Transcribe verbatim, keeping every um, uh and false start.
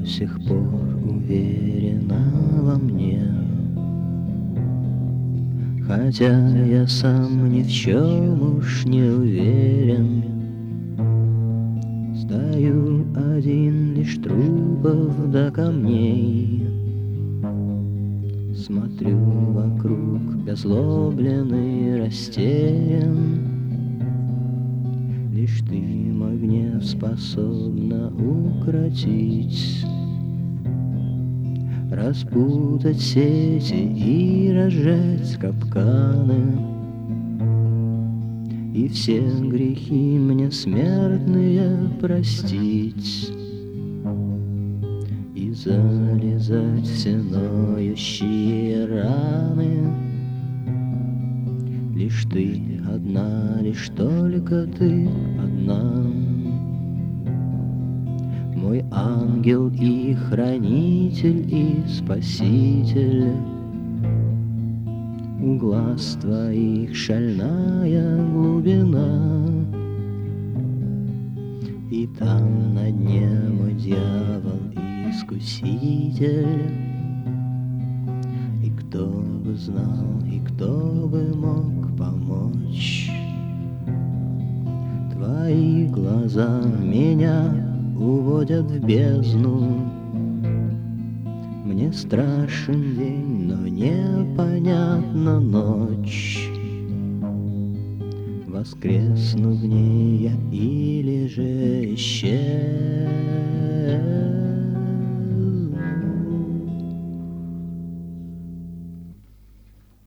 до сих пор уверена во мне. Хотя я сам ни в чем уж не уверен, стою один лишь трупов до камней. Смотрю вокруг, беззлобленный, растерян. Лишь ты мой гнев способна укротить, распутать сети и разжать капканы, и все грехи мне смертные простить, и залезать все ноющие раны. Лишь ты одна, лишь только ты одна, мой ангел и хранитель и спаситель. У глаз твоих шальная глубина, и там на дне мой дьявол искуситель. И кто бы знал, и кто бы мог помочь? Твои глаза меня уводят в бездну. Мне страшен день, но непонятна ночь. Воскресну в ней я или же исчезну.